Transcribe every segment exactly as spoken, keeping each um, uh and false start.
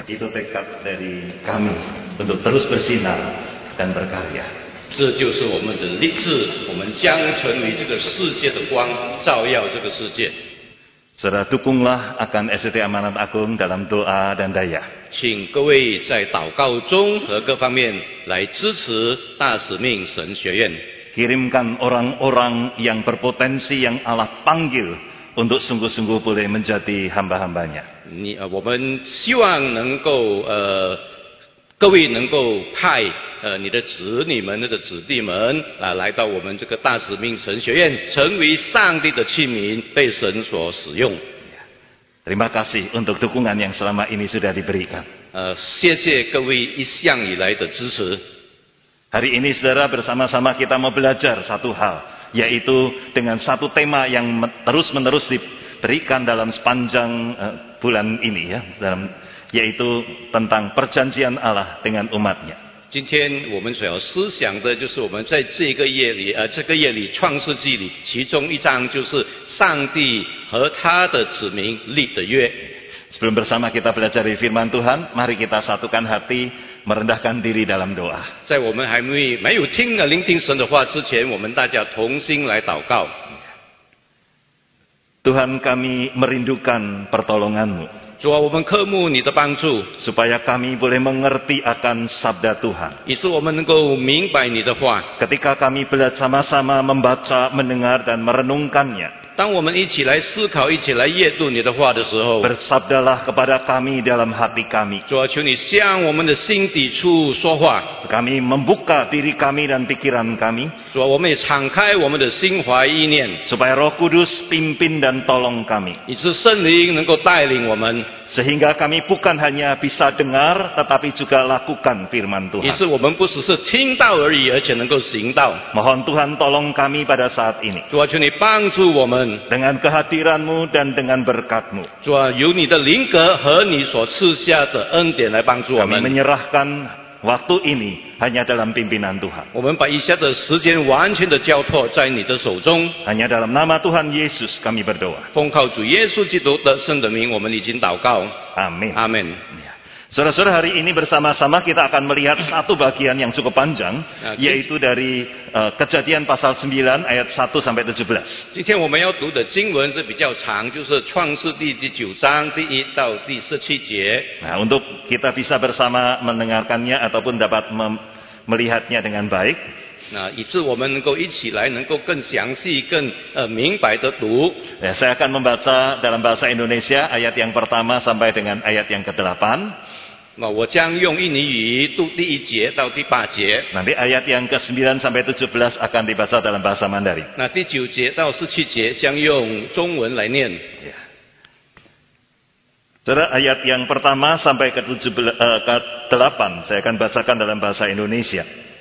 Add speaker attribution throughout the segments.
Speaker 1: Itu tekad dari kami untuk terus bersinar dan berkarya.
Speaker 2: 这就是我们的立志，我们将成为这个世界的光，照耀这个世界。
Speaker 1: Saudara, dukunglah akan S D T Amanat Agung dalam doa dan daya.
Speaker 2: 请各位在祷告中和各方面来支持大使命神学院。
Speaker 1: Kirimkan orang-orang yang berpotensi yang Allah panggil untuk sungguh-sungguh boleh menjadi hamba-hambanya.
Speaker 2: 你呃，我们希望能够呃，各位能够派呃你的子女们、你的子弟们啊、呃，来到我们这个大使命神学院，成为上帝的器皿，被神所使用。
Speaker 1: Terima kasih untuk dukungan yang selama ini sudah diberikan.
Speaker 2: 呃，谢谢各位一向以来的支持。
Speaker 1: Hari ini saudara bersama-sama kita mau belajar satu hal, yaitu dengan satu tema yang terus-menerus diberikan dalam sepanjang uh, bulan ini ya, dalam yaitu tentang perjanjian Allah dengan umatnya.
Speaker 2: 今天我们所要思想的就是我们在这个月里，呃，这个月里创世纪里，其中一章就是上帝和他的子民立的约。
Speaker 1: Sebelum bersama kita belajar dari firman Tuhan, mari kita satukan hati, merendahkan diri dalam doa.
Speaker 2: 在我们还没没有听呃聆听神的话之前，我们大家同心来祷告。
Speaker 1: Tuhan, kami merindukan pertolongan-Mu.
Speaker 2: 主啊，我们渴慕你的帮助，
Speaker 1: supaya kami boleh mengerti akan sabda Tuhan.
Speaker 2: 以致我们能够明白你的话。
Speaker 1: Ketika kami bersama-sama membaca, mendengar dan merenungkannya,
Speaker 2: 当我们一起来思考、一起来阅读你的话的时候，
Speaker 1: bersabdalah kepada kami dalam hati kami.
Speaker 2: 主啊，求你向我们的心底处说话。
Speaker 1: Kami membuka diri kami dan pikiran kami,
Speaker 2: 主啊，我们也敞开我们的心怀意念，
Speaker 1: supaya Roh Kudus pimpin dan tolong kami.
Speaker 2: 以致圣灵能够带领我们，
Speaker 1: Sehingga kami bukan hanya bisa dengar, tetapi juga lakukan firman
Speaker 2: 以
Speaker 1: Tuhan.
Speaker 2: 致我们不只是听到而已，而且能够行道。
Speaker 1: Mohon Tuhan tolong kami pada saat ini.
Speaker 2: 主啊，求你帮助我们。
Speaker 1: Dengan kehadiran-Mu dan dengan berkat-Mu.
Speaker 2: 主啊，有你的灵格和你所赐下的恩典来帮助我
Speaker 1: Kami
Speaker 2: 们。
Speaker 1: menyerahkan waktu ini hanya dalam pimpinan Tuhan.
Speaker 2: 我们把以下的时间完全的交托在你的手中。
Speaker 1: Hanya dalam nama Tuhan Yesus kami berdoa.
Speaker 2: 奉靠主耶稣基督的圣的名，我们已经祷告。
Speaker 1: Amin.
Speaker 2: 阿门。
Speaker 1: Ya. Saudara-saudara, hari ini bersama-sama kita akan melihat satu bagian yang cukup panjang, yaitu dari uh, Kejadian pasal sembilan ayat satu sampai tujuh belas.
Speaker 2: 今天我们要读的经文是比较长，就是创世第第九章第一到第十七节。
Speaker 1: Nah, untuk kita bisa bersama mendengarkannya ataupun dapat mem- melihatnya dengan baik,
Speaker 2: 那以致我们能够一起来，能够更详细、更呃明白的读。
Speaker 1: ya, saya akan membaca dalam bahasa Indonesia ayat yang pertama sampai dengan ayat yang kedelapan.
Speaker 2: 那我将用印尼语读第一节到第八节，
Speaker 1: Nanti ayat yang ke sembilan sampai tujuh belas akan dibaca dalam bahasa Mandarin.
Speaker 2: 那第九节到十七节将用中文来念。
Speaker 1: Ya. Saudara, ayat yang pertama sampai ke tujuh belas, eh, ke delapan saya akan bacakan dalam bahasa Indonesia.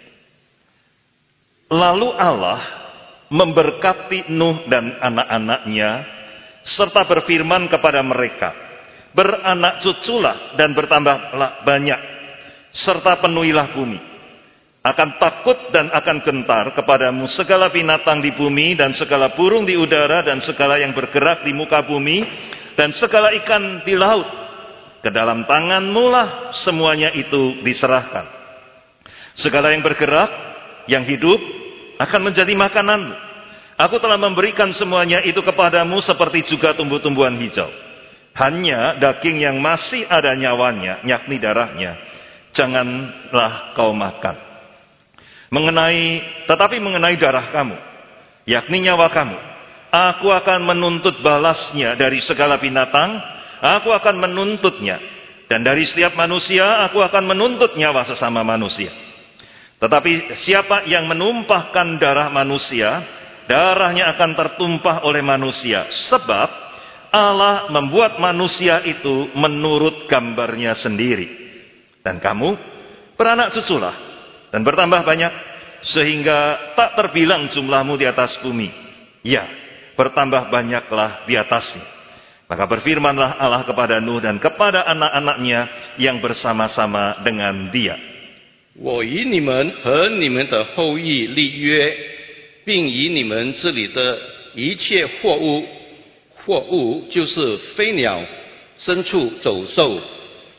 Speaker 1: Lalu Allah memberkati Nuh dan anak-anaknya serta berfirman kepada mereka, beranak cuculah dan bertambahlah banyak, serta penuhilah bumi. Akan takut dan akan gentar kepadamu segala binatang di bumi dan segala burung di udara dan segala yang bergerak di muka bumi dan segala ikan di laut. Ke dalam tanganmu lah semuanya itu diserahkan. Segala yang bergerak, yang hidup, akan menjadi makananmu. Aku telah memberikan semuanya itu kepadamu seperti juga tumbuh-tumbuhan hijau. Hanya daging yang masih ada nyawanya, yakni darahnya, janganlah kau makan. Mengenai, tetapi mengenai darah kamu, yakni nyawa kamu, aku akan menuntut balasnya dari segala binatang, aku akan menuntutnya. Dan dari setiap manusia, aku akan menuntut nyawa sesama manusia. Tetapi siapa yang menumpahkan darah manusia, darahnya akan tertumpah oleh manusia. Sebab Allah membuat manusia itu menurut gambarnya sendiri. Dan kamu beranak cuculah dan bertambah banyak, sehingga tak terbilang jumlahmu di atas bumi. Ya, bertambah banyaklah di atasnya. Maka berfirmanlah Allah kepada Nuh dan kepada anak-anaknya yang bersama-sama dengan dia.
Speaker 2: 我与你们和你们的后裔立约，并以你们这里的一切货物，货物就是飞鸟、牲畜、走兽，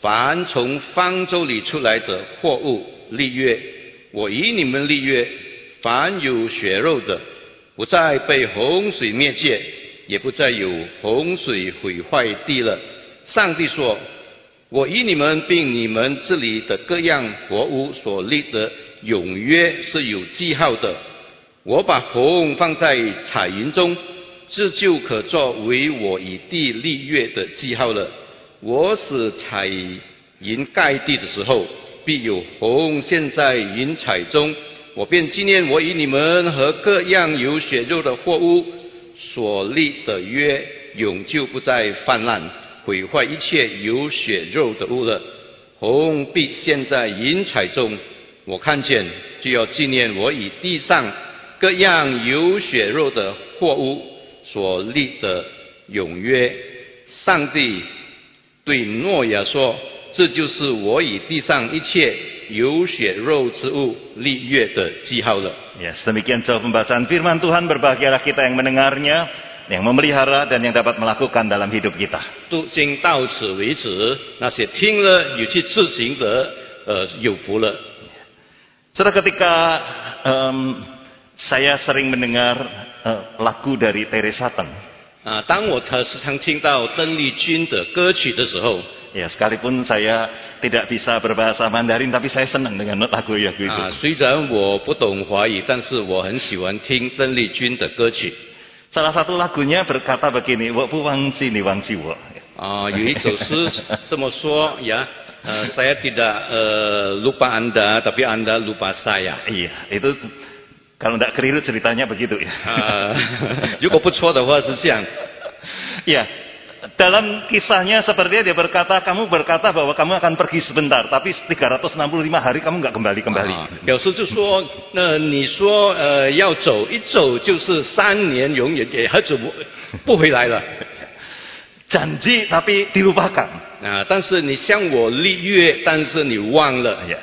Speaker 2: 凡从方舟里出来的货物立约，我与你们立约，凡有血肉的，不再被洪水灭绝，也不再有洪水毁坏地了。上帝说，我与你们并你们这里的各样活物所立的永约是有记号的。我把虹放在彩云中，这就可作为我与地立约的记号了。我使彩云盖地的时候，必有虹现在云彩中，我便纪念我与你们和各样有血肉的货物所立的约，永久不再泛滥，毁坏一切有血肉的物了。虹必现在云彩中，我看见就要纪念我与地上各样有血肉的货物所立的永约。上帝对诺亚说，这就是我与地上一切有血肉之物立约的记号了。
Speaker 1: Yes, demikian jawab pembacaan firman Tuhan. Berbahagialah kita yang mendengarnya, yang memelihara dan yang dapat melakukan dalam hidup kita.
Speaker 2: 读经到此为止，那些听了有去执行的，呃，有福了。
Speaker 1: Saudara, ketika um, saya sering mendengar uh, lagu dari Teresa Teng.
Speaker 2: 啊，当我时常听到邓丽君的歌曲的时候，
Speaker 1: Ya, sekalipun saya tidak bisa berbahasa Mandarin, tapi saya senang dengan lagu-lagu itu.
Speaker 2: 啊，虽然我不懂华语，但是我很喜欢听邓丽君的歌曲。
Speaker 1: Salah satu lagunya berkata begini, "Wo pu wang sini wang siwo."
Speaker 2: 啊，有一首诗这么说呀，呃，saya tidak呃 lupa Anda, tapi Anda lupa saya.
Speaker 1: Iya, itu kalau tidak keliru ceritanya begitu ya.
Speaker 2: 啊，如果不错的话是这样。
Speaker 1: Ya, dalam kisahnya sepertinya dia berkata, kamu berkata bahwa kamu akan pergi sebentar, tapi tiga ratus enam puluh lima hari kamu nggak kembali-kembali.
Speaker 2: 啊，有时就说，那你说呃要走，一走就是三年，永远也还走不不回来了。
Speaker 1: Janji tapi dilupakan.
Speaker 2: 啊，但是你向我立约，但是你忘了。
Speaker 1: Ya,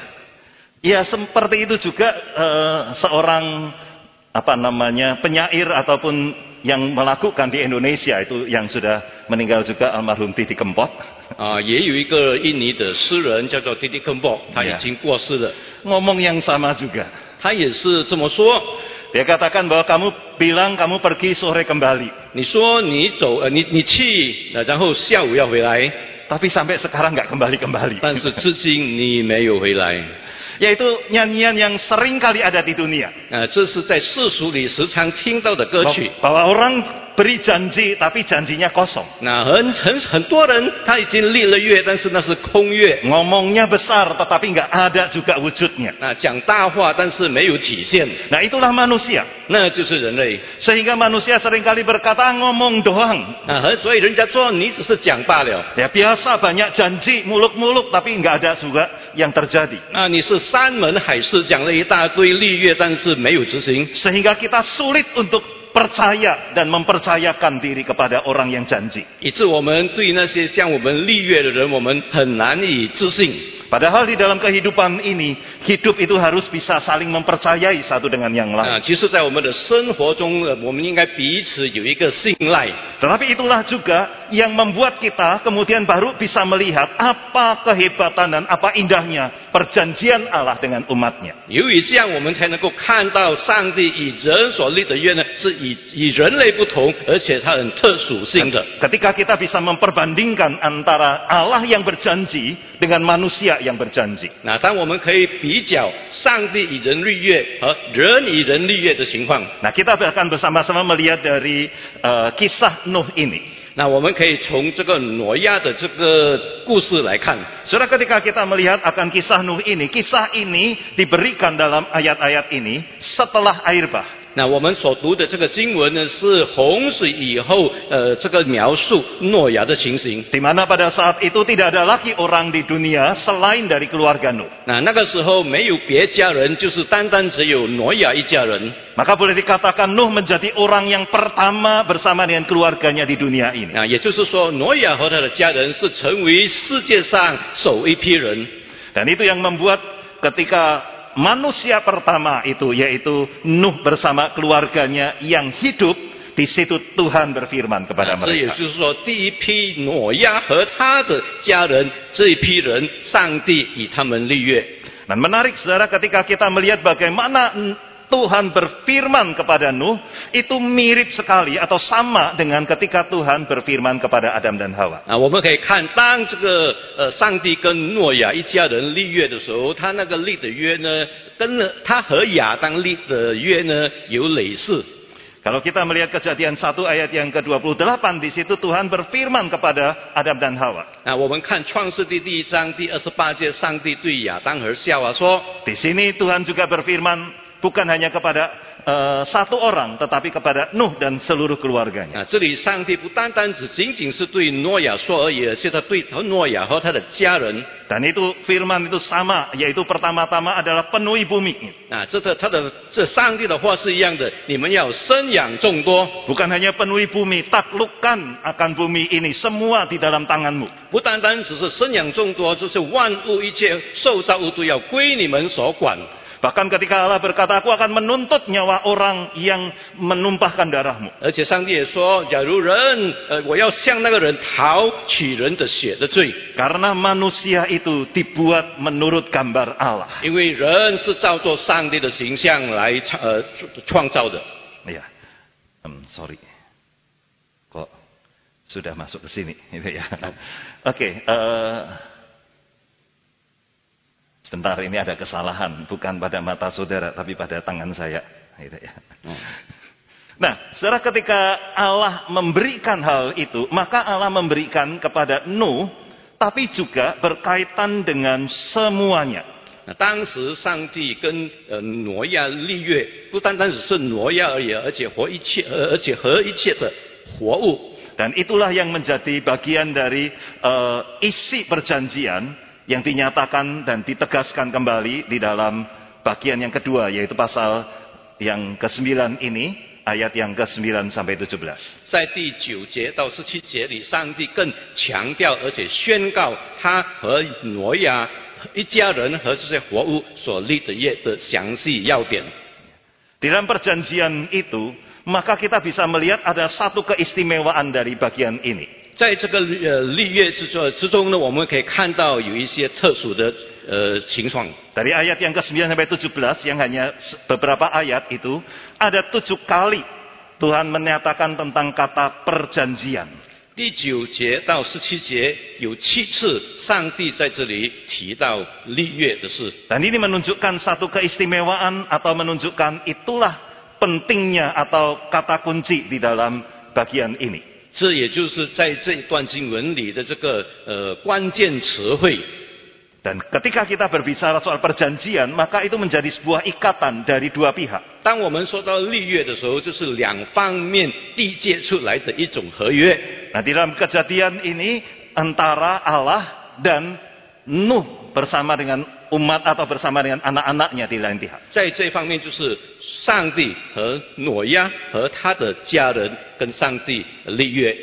Speaker 1: ya seperti itu juga uh, seorang apa namanya penyair ataupun yang melakukan di Indonesia itu yang sudah meninggal juga almarhum Didi Kempot.
Speaker 2: 啊，也有一个印尼的诗人叫做 Didi Kempot， 他已经过世了。
Speaker 1: Ngomong yang sama juga.
Speaker 2: 他也是这么说。
Speaker 1: Dia katakan bahwa kamu bilang kamu pergi sore kembali.
Speaker 2: 你说你走，呃，你你去，然后下午要回来，
Speaker 1: Tapi sampai sekarang nggak kembali-kembali.
Speaker 2: 但是至今你没有回来。
Speaker 1: Yaitu nyanyian yang sering kali ada di dunia.
Speaker 2: 啊，这是在世俗里时常听到的歌曲。
Speaker 1: Bahwa orang beri janji tapi janjinya kosong.
Speaker 2: 那很很很多人他已经立了约，但是那是空约。
Speaker 1: Ngomongnya besar tetapi nggak ada juga wujudnya.
Speaker 2: 那讲大话，但是没有体现。
Speaker 1: Nah itulah manusia.
Speaker 2: 那就是人类。
Speaker 1: Sehingga manusia seringkali berkata ngomong doang.
Speaker 2: 啊，所以人家说你只是讲罢了。
Speaker 1: Ya biasa banyak janji muluk-muluk tapi nggak ada juga yang terjadi.
Speaker 2: 啊，你是山盟海誓讲了一大堆立约，但是没有执行。
Speaker 1: Sehingga kita sulit untuk percaya dan mempercayakan diri kepada orang yang janji.
Speaker 2: 以致我们对那些向我们立约的人，我们很难以置信。
Speaker 1: Padahal di dalam kehidupan ini, hidup itu harus bisa saling mempercayai satu dengan yang
Speaker 2: 啊，
Speaker 1: lain.
Speaker 2: 其实，在我们的生活中，呃我们应该彼此有一个信赖。
Speaker 1: Tetapi itulah juga yang membuat kita kemudian baru bisa melihat apa kehebatan dan apa indahnya perjanjian Allah dengan umatnya.
Speaker 2: 由于这样，我们才能够看到上帝与人所立的约呢，是与与人类不同，而且它很特属性的。
Speaker 1: Ketika kita bisa memperbandingkan antara Allah yang berjanji dengan manusia yang berjanji.
Speaker 2: 那当我们可以比较上帝与人立约和人与人立约的情况，
Speaker 1: Nah, kita akan bersama-sama melihat dari uh, kisah Nuh ini.
Speaker 2: 那我们可以从这个挪亚的这个故事来看。
Speaker 1: Saudara, ketika kita melihat akan kisah Nuh ini, kisah ini diberikan dalam ayat-ayat ini setelah air bah.
Speaker 2: 那我们所读的这个经文呢，是洪水以后，呃，这个描述诺亚的情形。
Speaker 1: Di mana pada saat itu tidak ada lagi orang di dunia selain dari keluarga Nuh.
Speaker 2: 那那个时候没有别家人，就是单单只有挪亚一家人。
Speaker 1: Maka boleh dikatakan Nuh menjadi orang yang pertama bersama dengan keluarganya di dunia ini.
Speaker 2: 那也就是说，挪亚和他的家人是成为世界上首一批人。
Speaker 1: Dan itu yang membuat ketika manusia pertama itu, yaitu Nuh bersama keluarganya yang hidup di situ Tuhan berfirman kepada
Speaker 2: 这也
Speaker 1: mereka.
Speaker 2: 就是说，第一批挪亚和他的家人这一批人，上帝与他们立约。
Speaker 1: Dan menarik saudara ketika kita melihat bagaimana Tuhan berfirman kepada Nuh, itu mirip sekali atau sama dengan ketika Tuhan berfirman kepada Adam dan Hawa.
Speaker 2: 啊，我们可以看，当这个呃上帝跟诺亚一家人立约的时候，他那个立的约呢，跟了他和亚当立的约呢有类似。
Speaker 1: Kalau kita melihat Kejadian satu ayat yang ke dua puluh delapan, di situ Tuhan berfirman kepada Adam dan Hawa.
Speaker 2: 啊，我们看创世纪第一章第二十八节，上帝对亚当和夏娃说，
Speaker 1: Di sini Tuhan juga berfirman bukan hanya kepada uh, satu orang, tetapi kepada Nuh dan seluruh keluarganya.
Speaker 2: 啊，这里上帝不单单只仅仅是对诺亚说而已，而且他对诺亚和他的家人。
Speaker 1: Dan itu firman itu sama, yaitu pertama-tama adalah penuhi bumi.
Speaker 2: 啊，这个他的这上帝的话是一样的，你们要生养众多。
Speaker 1: Bukan hanya penuhi bumi, taklukkan akan bumi ini semua di dalam tanganmu.
Speaker 2: 不单单只是生养众多，就是万物一切受造物都要归你们所管。
Speaker 1: Bahkan ketika Allah berkata, aku akan menuntut nyawa orang yang menumpahkan darahmu.
Speaker 2: 而且上帝也说，假如人，呃，我要向那个人讨取人的血的罪，
Speaker 1: Karena manusia itu dibuat menurut gambar Allah.
Speaker 2: 因为人是照作上帝的形象来创呃创造的。
Speaker 1: Ya, um, sorry, kok sudah masuk ke sini, gitu ya. Oke, uh, sebentar, ini ada kesalahan, bukan pada mata saudara, tapi pada tangan saya, gitu ya. Nah, saudara, ketika Allah memberikan hal itu, maka Allah memberikan kepada Nuh, tapi juga berkaitan dengan semuanya.
Speaker 2: 那当时上帝跟呃挪亚立约，不单单只是挪亚而已，而且和一切，呃而且和一切的活物。
Speaker 1: Dan itulah yang menjadi bagian dari uh, isi perjanjian yang dinyatakan dan ditegaskan kembali di dalam bagian yang kedua, yaitu pasal yang kesembilan ini, ayat yang kesembilan sampai tujuh belas.
Speaker 2: 在第九节到十七节里，上帝更强调而且宣告他和挪亚一家人和这些活物所立的约的详细要点。
Speaker 1: Di dalam perjanjian itu, maka kita bisa melihat ada satu keistimewaan dari bagian ini.
Speaker 2: 在这个呃立约之中之中呢，我们可以看到有一些特殊的呃情况。
Speaker 1: Dari ayat yang kesembilan sampai tujuh belas, yang hanya beberapa ayat itu, ada tujuh kali Tuhan menyatakan tentang kata perjanjian.
Speaker 2: 第九节到十七节有七次，上帝在这里提到立约的事。
Speaker 1: Dan ini menunjukkan satu keistimewaan atau menunjukkan itulah pentingnya atau kata kunci di dalam bagian ini.
Speaker 2: 这也就是在这一段经文里的这个呃关键词汇。
Speaker 1: Dan ketika kita berbicara soal perjanjian, maka itu menjadi sebuah ikatan dari dua pihak.
Speaker 2: 当我们说到立约的时候，这是两方面缔结出来的一种合约。
Speaker 1: Nah, di dalam kejadian ini antara Allah dan Nuh bersama dengan umat atau bersama dengan anak-anaknya di lain pihak.
Speaker 2: 在这方面，就是上帝和挪亚和他的家人跟上帝立约。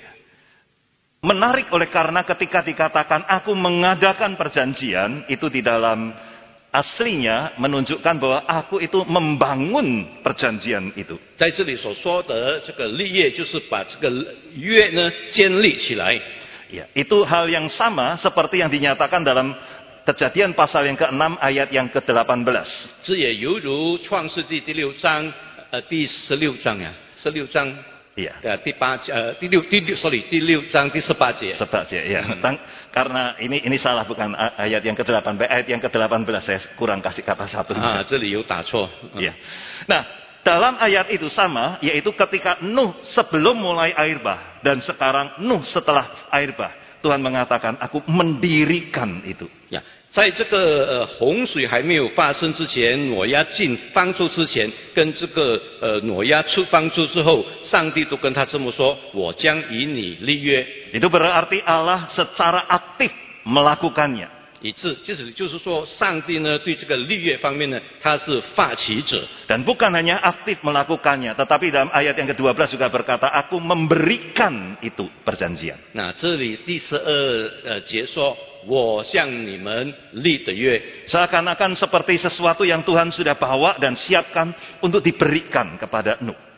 Speaker 1: Menarik oleh karena ketika dikatakan aku mengadakan perjanjian, itu di dalam aslinya menunjukkan bahwa aku itu membangun perjanjian itu.
Speaker 2: 在这里所说的这个立约，就是把这个约呢建立起来。
Speaker 1: Ya, itu hal yang sama seperti yang dinyatakan dalam Kejadian pasal yang keenam ayat yang ke delapan belas.
Speaker 2: 这也犹如创世纪第六章，呃，第十六章呀，十六章。
Speaker 1: Iya.
Speaker 2: Ya, di uh, di, di, di, sorry, di liu zhang di sebaje.
Speaker 1: Sebaje, ya. Hmm. Karena ini ini salah, bukan ayat yang ke delapan belas, ayat yang ke delapan belas saya kurang kasih kata satu.
Speaker 2: Ah, 这里有打错.
Speaker 1: Ya. Nah, dalam ayat itu sama, yaitu ketika Nuh sebelum mulai air bah dan sekarang Nuh setelah air bah, Tuhan mengatakan, aku mendirikan itu.
Speaker 2: Ya. 在这个呃洪水还没有发生之前，挪亚进方舟之前，跟这个呃挪亚出方舟之后，上帝都跟他这么说：“我将与你立约。”
Speaker 1: Itu berarti Allah secara aktif melakukannya.
Speaker 2: 以致就是就是说，上帝呢对这个立约方面呢，他是发起者。
Speaker 1: Dan bukan hanya aktif melakukannya, tetapi dalam ayat yang ke dua belas juga berkata, aku memberikan itu perjanjian.
Speaker 2: 那这里第十二呃节说。 我向你们立的约
Speaker 1: seakan-akan seperti sesuatu yang Tuhan sudah bawa dan siapkan untuk diberikan kepada Nuh.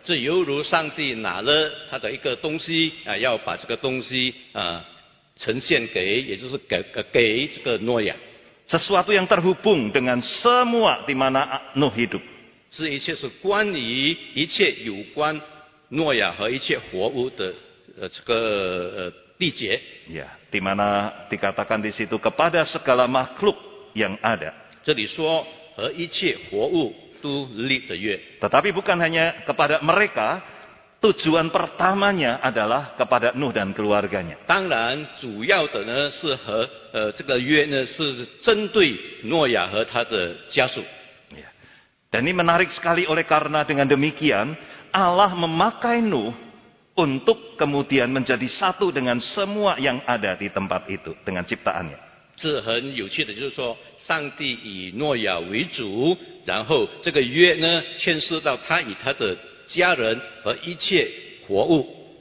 Speaker 2: 这犹如上帝拿了他的一个东西啊，要把这个东西啊呈现给，也就是给给这个诺亚。
Speaker 1: Sesuatu yang terhubung dengan semua di mana Nuh hidup.
Speaker 2: 这一切是关于一切有关诺亚和一切活物的呃这个呃缔结。
Speaker 1: Ya, di mana dikatakan di situ kepada segala makhluk yang ada.
Speaker 2: 这里说和一切活物都立的约。
Speaker 1: Tetapi bukan hanya kepada mereka, tujuan pertamanya adalah kepada Nuh dan keluarganya.
Speaker 2: 当然，主要的呢是和呃这个约呢是针对诺亚和他的家属。
Speaker 1: Ya. Dan ini menarik sekali oleh karena dengan demikian Allah memakai Nuh untuk kemudian menjadi satu dengan semua yang ada di tempat itu dengan ciptaannya.
Speaker 2: 这很有趣的，就是说，上帝以诺亚为主，然后这个约呢牵涉到他以他的家人和一切活物。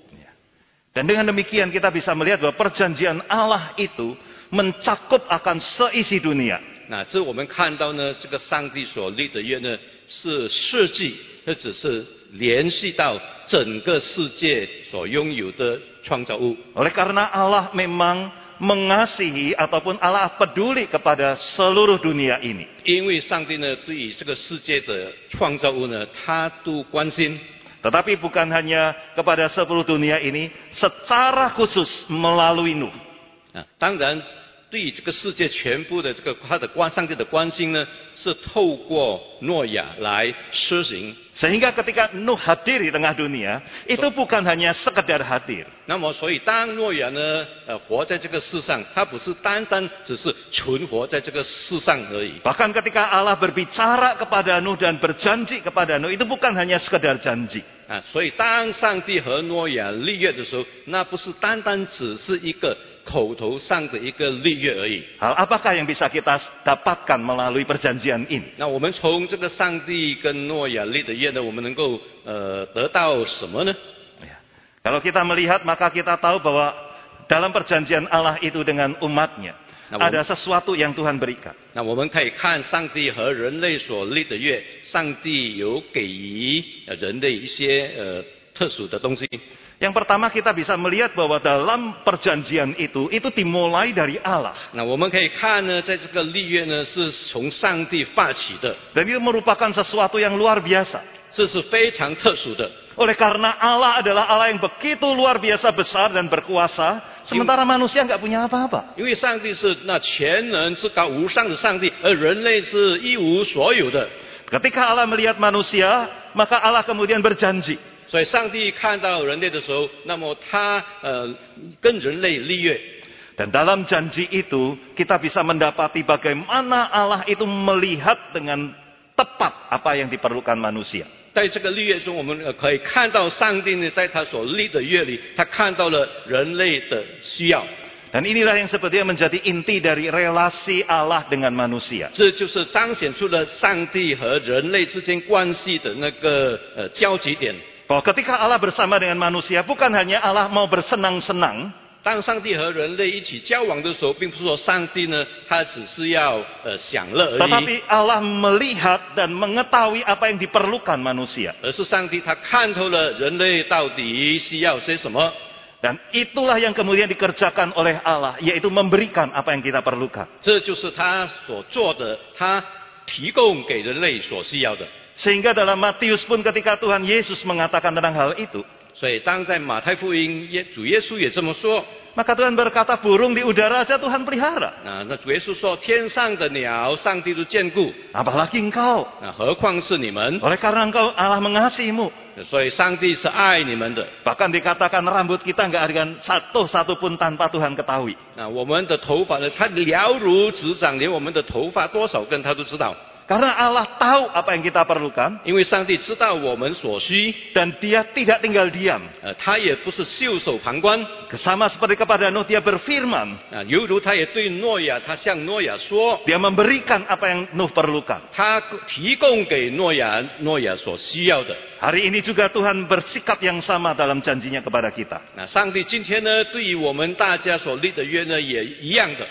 Speaker 1: Dan dengan demikian kita bisa melihat bahwa perjanjian Allah itu mencakup akan seisi dunia.
Speaker 2: 那这我们看到呢，这个上帝所立的约呢，是设计，或者是联系到整个世界所拥有的创造物。
Speaker 1: Oleh karena Allah memang mengasihi ataupun Allah peduli kepada seluruh dunia ini.
Speaker 2: 因为上帝呢，对于这个世界的创造物呢，他都关心。
Speaker 1: Tetapi bukan hanya kepada seluruh dunia ini, secara khusus melalui Nuh.
Speaker 2: 啊，当然，对于这个世界全部的这个他的关上帝的关心呢，是透过诺亚来施行。
Speaker 1: Sehingga ketika Nuh hadir di tengah dunia, itu bukan hanya sekedar hadir.
Speaker 2: 那么，所以当诺亚呢，呃，活在这个世上，他不是单单只是存活在这个世上而已。
Speaker 1: Bahkan ketika Allah berbicara kepada Nuh dan berjanji kepada Nuh, itu bukan hanya sekedar janji.
Speaker 2: 啊，所以当上帝和诺亚立约的时候，那不是单单只是一个口头上的一个立约而已。
Speaker 1: Hal apakah yang bisa kita dapatkan melalui perjanjian ini?
Speaker 2: 那我们从这个上帝跟诺亚立的约呢，我们能够呃得到什么呢？
Speaker 1: Ya. Kalau kita melihat, maka kita tahu bahwa dalam perjanjian Allah itu dengan umatnya,
Speaker 2: Nah,
Speaker 1: ada sesuatu yang Tuhan berikan.
Speaker 2: 那我们可以看上帝和人类所立的约，上帝有给予人类一些呃特殊的东西。
Speaker 1: Yang pertama kita bisa melihat bahwa dalam perjanjian itu, itu dimulai dari Allah.
Speaker 2: 那我们可以看呢，在这个立约呢，是从上帝发起的，
Speaker 1: Dan itu merupakan sesuatu yang luar biasa.
Speaker 2: 这是非常特殊的。
Speaker 1: Oleh karena Allah adalah Allah yang begitu luar biasa besar dan berkuasa, sementara manusia nggak punya apa-apa.
Speaker 2: 因为上帝是那全能至高无上的上帝，而人类是一无所有的。
Speaker 1: Ketika Allah melihat manusia, maka Allah kemudian berjanji.
Speaker 2: 所以上帝看到人类的时候，那么他呃跟人类立约。
Speaker 1: Dan dalam janji itu, kita bisa mendapati bagaimana Allah itu melihat dengan tepat apa yang diperlukan manusia.
Speaker 2: 在这个立约中，我们呃可以看到上帝呢，在他所立的约里，他看到了人类的需要。
Speaker 1: Dan inilah yang sebetulnya menjadi inti dari relasi Allah dengan manusia.
Speaker 2: 这就是彰显出了上帝和人类之间关系的那个呃交集点。
Speaker 1: Bahwa ketika Allah bersama dengan manusia, bukan hanya Allah mau bersenang-senang,
Speaker 2: 当上帝和人类一起交往的时候，并不是说上帝呢，他只是要呃享乐而已，
Speaker 1: tetapi Allah melihat dan mengetahui apa yang diperlukan manusia.
Speaker 2: 而是上帝他看透了人类到底需要些什么。
Speaker 1: Dan itulah yang kemudian dikerjakan oleh Allah, yaitu memberikan apa yang kita perlukan.
Speaker 2: 这就是他所做的，他提供给人类所需要的。
Speaker 1: Sehingga dalam Matius pun ketika Tuhan Yesus mengatakan tentang hal itu,
Speaker 2: 所以当在马太福音，耶主耶稣也这么说。
Speaker 1: maka Tuhan berkata burung di udara saja Tuhan pelihara.
Speaker 2: 啊，那主耶稣说，天上的鸟，上帝都眷顾，
Speaker 1: Apalagi engkau.
Speaker 2: 啊，何况是你们？
Speaker 1: Oleh karena engkau Allah mengasihimu.
Speaker 2: 所以上帝是爱你们的。
Speaker 1: Bahkan dikatakan rambut kita nggak ada satu satu pun tanpa Tuhan ketahui.
Speaker 2: 啊，我们的头发呢，他了如指掌，连我们的头发多少根他都知道。
Speaker 1: Karena Allah tahu apa yang kita perlukan.
Speaker 2: 因为上帝知道我们所需，
Speaker 1: Dan dia tidak tinggal diam.
Speaker 2: 呃，他也不是袖手旁观。
Speaker 1: Sama seperti kepada Nuh, dia berfirman.
Speaker 2: 啊，犹如他也对诺亚，他向诺亚说，
Speaker 1: Dia memberikan apa yang Nuh perlukan.
Speaker 2: 他提供给诺亚，诺亚所需要的。
Speaker 1: Hari ini juga Tuhan bersikap yang sama dalam janjinya kepada kita.
Speaker 2: 那上帝今天呢，对于我们大家所立的约呢，也一样的。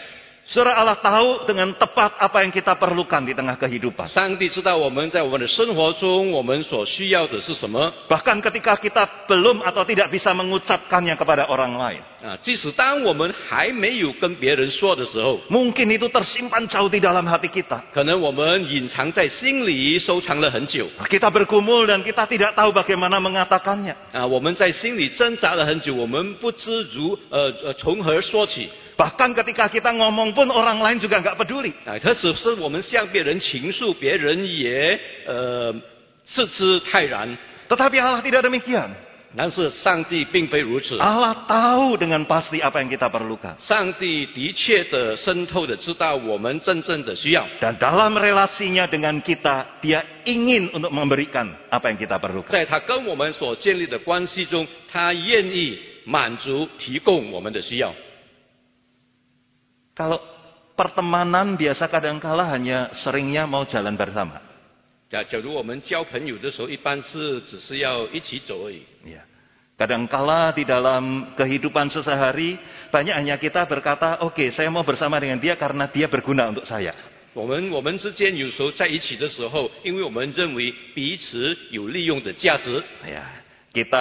Speaker 1: Saudara, Allah tahu dengan tepat apa yang kita perlukan di tengah kehidupan.
Speaker 2: 上帝知道我们在我们的生活中我们所需要的是什么。
Speaker 1: Bahkan ketika kita belum atau tidak bisa mengucapkannya kepada orang lain.
Speaker 2: 啊，即使当我们还没有跟别人说的时候，
Speaker 1: Mungkin itu tersimpan jauh di dalam hati kita.
Speaker 2: 可能我们隐藏在心里，收藏了很久。
Speaker 1: Kita bergumul dan kita tidak tahu bagaimana mengatakannya.
Speaker 2: 啊，我们在心里挣扎了很久，我们不知如呃呃从何说起。
Speaker 1: Bahkan ketika kita ngomong pun orang lain juga nggak peduli.
Speaker 2: 啊，可只是我们向别人倾诉，别人也呃置之泰然。
Speaker 1: Tetapi Allah tidak demikian.
Speaker 2: 但是上帝并非如此，
Speaker 1: Allah tahu dengan pasti apa yang kita perlukan.
Speaker 2: 上帝的确的深透的知道我们真正的需要。
Speaker 1: Dan dalam relasinya dengan kita, Dia ingin untuk memberikan apa yang kita perlukan.
Speaker 2: 在他跟我们所建立的关系中，他愿意满足提供我们的需要。
Speaker 1: Kalau pertemanan biasa kadangkala hanya seringnya mau jalan bersama.
Speaker 2: 假假如我们交朋友的时候，一般是只是要一起走而已。
Speaker 1: Ya. Kadangkala di dalam kehidupan sehari banyak hanya kita berkata, oke, saya mau bersama dengan dia karena dia berguna untuk saya.
Speaker 2: 我们我们之间有时候在一起的时候，因为我们认为彼此有利用的价值。
Speaker 1: Ya. Kita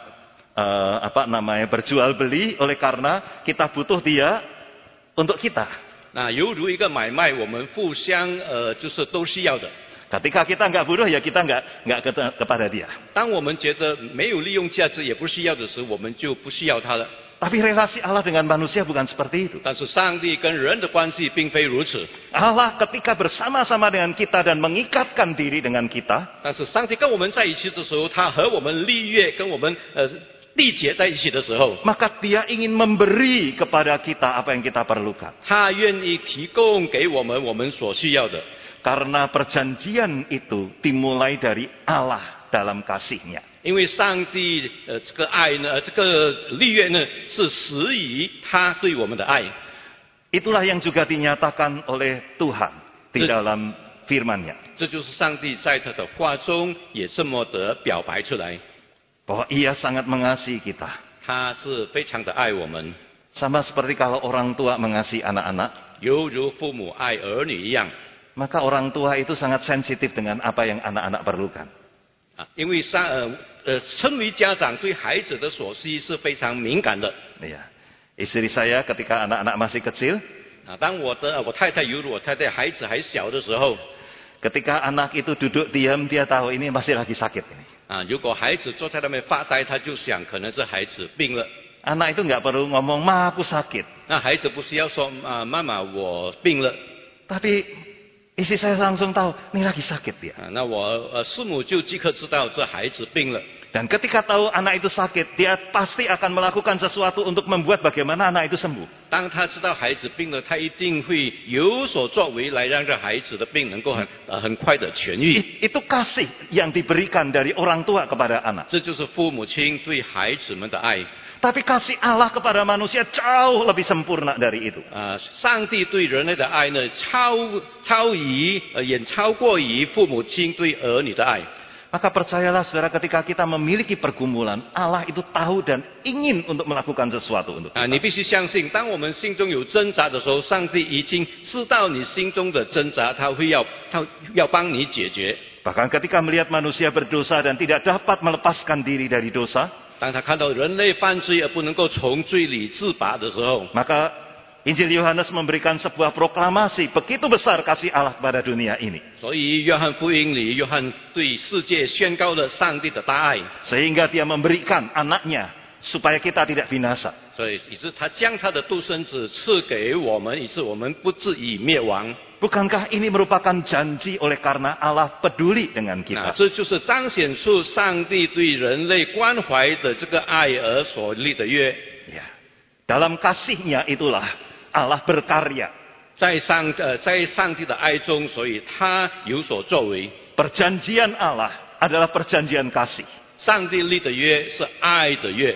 Speaker 1: eh, apa namanya berjual beli oleh karena kita butuh dia untuk kita.
Speaker 2: 那犹如一个买卖，我们互相呃就是都需要的。
Speaker 1: Ketika kita nggak butuh ya kita nggak nggak ke, kepada dia.
Speaker 2: 当我们觉得没有利用价值，也不需要的时候，我们就不需要它了。
Speaker 1: Tapi relasi Allah dengan manusia bukan seperti itu.
Speaker 2: 但是上帝跟人的关系并非如此。
Speaker 1: Allah ketika bersama-sama dengan kita dan mengikatkan diri dengan kita,
Speaker 2: 但是上帝跟我们在一起的时候，他和我们立约，跟我们呃缔结在一起的时候，
Speaker 1: maka Dia ingin memberi kepada kita apa yang kita perlukan.
Speaker 2: 他愿意提供给我们我们所需要的。
Speaker 1: Karena perjanjian itu dimulai dari Allah dalam kasih-Nya.
Speaker 2: 因为上帝呃这个爱呢，呃这个立约呢，是始于他对我们的爱。
Speaker 1: Itulah yang juga dinyatakan oleh Tuhan di dalam firman-Nya.
Speaker 2: 这就是上帝在他的话中也这么的表白出来，
Speaker 1: Bahwa Ia sangat mengasihi kita.
Speaker 2: 他是非常的爱我们，
Speaker 1: Sama seperti kalau orang tua mengasihi anak-anak,
Speaker 2: 犹如父母爱儿女一样。
Speaker 1: maka orang tua itu sangat sensitif dengan apa yang anak-anak perlukan.
Speaker 2: 啊，因为上呃呃，身为家长对孩子的所需是非常敏感的。
Speaker 1: Iya. Istri saya ketika anak-anak masih kecil,
Speaker 2: 啊，当我的我太太犹如我太太孩子还小的时候，
Speaker 1: ketika anak itu duduk diam, dia tahu ini masih lagi sakit ini.
Speaker 2: 啊，如果孩子坐在那边发呆，他就想可能是孩子病了。
Speaker 1: Anak itu nggak perlu ngomong, ma aku sakit.
Speaker 2: 那孩子不是要说啊，妈妈我病了。
Speaker 1: Tapi istri saya langsung tahu, ini lagi sakit dia.
Speaker 2: 啊，那我呃师母就即刻知道这孩子病了。
Speaker 1: Dan ketika tahu anak itu sakit, dia pasti akan melakukan sesuatu untuk membuat bagaimana anak itu sembuh.
Speaker 2: 当他知道孩子病了，他一定会有所作为来让这孩子的病能够很呃很快的痊愈。
Speaker 1: I- Itu kasih yang diberikan dari orang tua kepada anak.
Speaker 2: 这就是父母亲对孩子们的爱。
Speaker 1: Tapi kasih Allah kepada manusia jauh lebih sempurna dari itu.
Speaker 2: 啊，上帝对人类的爱呢，超超于呃远超过于父母亲对儿女的爱。
Speaker 1: Maka percayalah saudara, ketika kita memiliki pergumulan, Allah itu tahu dan ingin untuk melakukan sesuatu untuk
Speaker 2: 啊，
Speaker 1: kita.
Speaker 2: 你必须相信，当我们心中有挣扎的时候，上帝已经知道你心中的挣扎，他会要他要帮你解决。
Speaker 1: Bahkan ketika melihat manusia berdosa dan tidak dapat melepaskan diri dari dosa,
Speaker 2: 当他看到人类犯罪而不能够从罪里自拔的时候，
Speaker 1: maka Injil Yohanes memberikan sebuah proklamasi begitu besar kasih Allah kepada dunia ini.
Speaker 2: 所以约翰福音里，约翰对世界宣告了上帝的大爱，
Speaker 1: Sehingga dia memberikan anaknya supaya kita tidak binasa.
Speaker 2: 所以以致他将他的独生子赐给我们，以致我们不至于灭亡。
Speaker 1: Bukankah ini merupakan janji oleh karena Allah peduli dengan
Speaker 2: 那
Speaker 1: kita?
Speaker 2: 这就是彰显出上帝对人类关怀的这个爱而所立的约。
Speaker 1: Ya. Dalam kasihnya itulah Allah berkarya.
Speaker 2: 在上呃在上帝的爱中，所以他有所作为。
Speaker 1: Perjanjian Allah adalah perjanjian kasih.
Speaker 2: 上帝立的约是爱的约，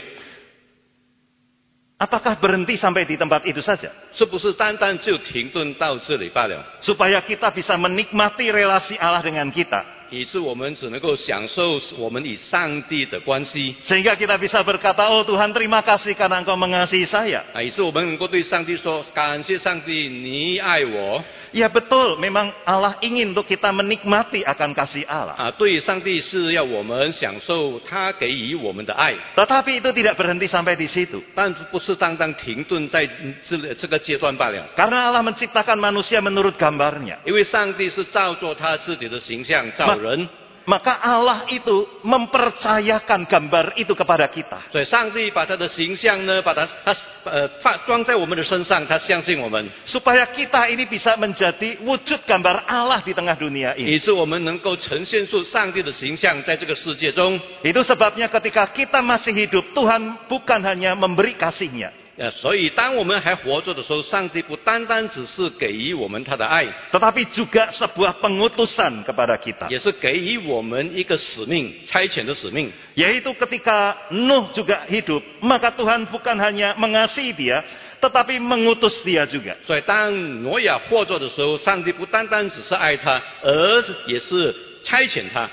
Speaker 1: Apakah berhenti sampai di tempat itu saja?
Speaker 2: 是不是单单就停顿到这里罢了？
Speaker 1: Supaya kita bisa menikmati relasi Allah dengan kita.
Speaker 2: 以致我们只能够享受我们与上帝的关系。
Speaker 1: Sehingga kita bisa berkata, oh Tuhan terima kasih karena Engkau mengasihi saya.
Speaker 2: 啊，以致我们能够对上帝说：“感谢上帝，你爱我。”
Speaker 1: Ya betul, memang Allah ingin untuk kita menikmati akan kasih Allah.
Speaker 2: 啊，对，上帝是要我们享受他给予我们的爱，
Speaker 1: Tetapi itu tidak berhenti sampai di situ.
Speaker 2: 但不是单单停顿在这这个阶段罢了。
Speaker 1: Karena Allah menciptakan manusia menurut gambarnya.
Speaker 2: 因为上帝是照着他自己的形象造人，
Speaker 1: Maka Allah itu mempercayakan gambar itu kepada kita.
Speaker 2: 所以上帝把他的形象呢，把它他呃放装在我们的身上，他相信我们，
Speaker 1: Supaya kita ini bisa menjadi wujud gambar Allah di tengah dunia ini.
Speaker 2: 以致我们能够呈现出上帝的形象在这个世界中。
Speaker 1: Itu sebabnya ketika kita masih hidup, Tuhan bukan hanya memberi kasih-Nya.
Speaker 2: 呃，所以当我们还活着的时候，上帝不单单只是给予我们他的爱，
Speaker 1: Tetapi juga sebuah pengutusan kepada kita.
Speaker 2: 也是给予我们一个使命，差遣的使命。
Speaker 1: Yaitu ketika Nuh juga hidup, maka Tuhan bukan hanya mengasihi dia, tetapi mengutus dia juga.
Speaker 2: 所以当挪亚活着的时候，上帝不单单只是爱他，而也是差遣他。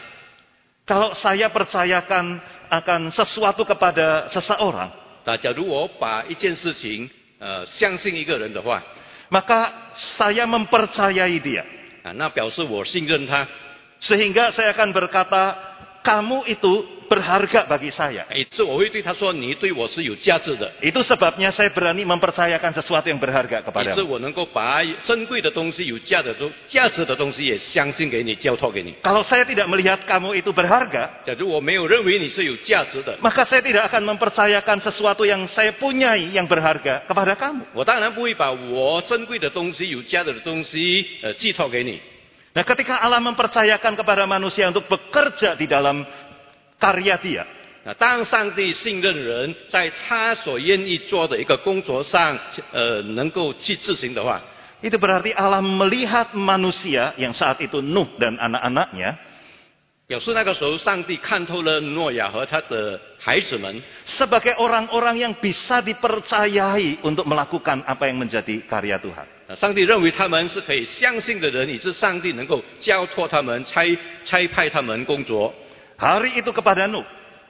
Speaker 1: Kalau saya percayakan akan sesuatu kepada seseorang,
Speaker 2: 那假如我把一件事情呃相信一个人的话，
Speaker 1: maka saya mempercayai dia.
Speaker 2: 啊，那表示我信任他。
Speaker 1: Sehingga saya akan berkata, kamu itu berharga bagi saya.
Speaker 2: 以致我会对他说：“你对我是有价值的。”
Speaker 1: Itu sebabnya saya berani mempercayakan sesuatu yang berharga
Speaker 2: 以致
Speaker 1: kepadamu.
Speaker 2: 我能够把珍贵的东西、有价的东、价值的东西也相信给你、交托给你。
Speaker 1: Kalau saya tidak melihat kamu itu berharga,
Speaker 2: 假如我没有认为你是有价值的，
Speaker 1: maka saya tidak akan mempercayakan sesuatu yang saya punyai yang berharga kepada kamu.
Speaker 2: 我当然不会把我珍贵的东西、有价值的东西呃寄托给你。
Speaker 1: Nah, ketika Allah mempercayakan kepada manusia untuk bekerja di dalam karya Dia,
Speaker 2: 那当上帝信任人在他所愿意做的一个工作上，呃，能够去执行的话，
Speaker 1: itu berarti Allah melihat manusia yang saat itu Nuh dan anak-anaknya
Speaker 2: 表示那个时候上帝看透了诺亚和他的孩子们，
Speaker 1: sebagai orang-orang yang bisa dipercayai untuk melakukan apa yang menjadi karya Tuhan.
Speaker 2: 上帝认为他们是可以相信的人，以致上帝能够交托他们、差差派他们工作。
Speaker 1: Hari itu kepada Nuh.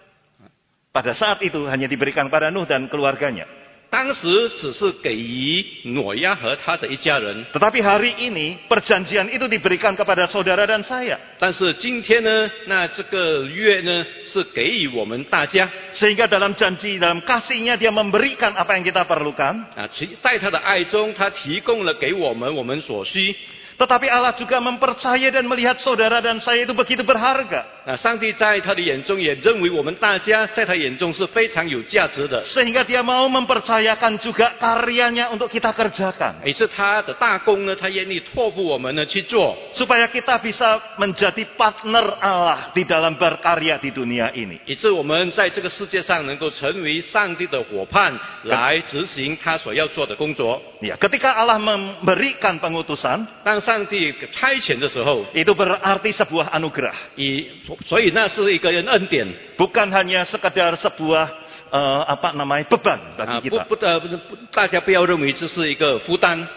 Speaker 1: Pada saat itu hanya diberikan pada Nuh dan keluarganya.
Speaker 2: 当时只是给予挪亚和他的一家人，
Speaker 1: Tetapi hari ini perjanjian itu diberikan kepada saudara dan saya.
Speaker 2: 但是今天呢，那这个约呢是给予我们大家。
Speaker 1: Sehingga dalam janji, dalam kasihnya dia memberikan apa yang kita perlukan.
Speaker 2: 啊，其在他的爱中，他提供了给我们我们所需。
Speaker 1: Tetapi Allah juga mempercayai dan melihat saudara dan saya itu begitu berharga.
Speaker 2: 啊，上帝在他的眼中也认为我们大家在他眼中是非常有价值的，
Speaker 1: Sehingga dia mau mempercayakan juga karyanya untuk kita kerjakan.
Speaker 2: 也是他的大功呢，他愿意托付我们呢去做，
Speaker 1: Supaya kita bisa menjadi partner Allah di dalam berkarya di dunia ini.
Speaker 2: 以致我们在这个世界上能够成为上帝的伙伴，来执行他所要做的工作。
Speaker 1: Ya, ketika Allah memberikan pengutusan,
Speaker 2: 当上帝差遣的时候，
Speaker 1: itu berarti sebuah anugerah.
Speaker 2: 以所以那是一个恩典
Speaker 1: Bukan hanya sekedar sebuah eh, apa namanya beban
Speaker 2: 啊，
Speaker 1: bagi
Speaker 2: 不
Speaker 1: kita.
Speaker 2: 不呃不不，大家不要认为这是一个负担，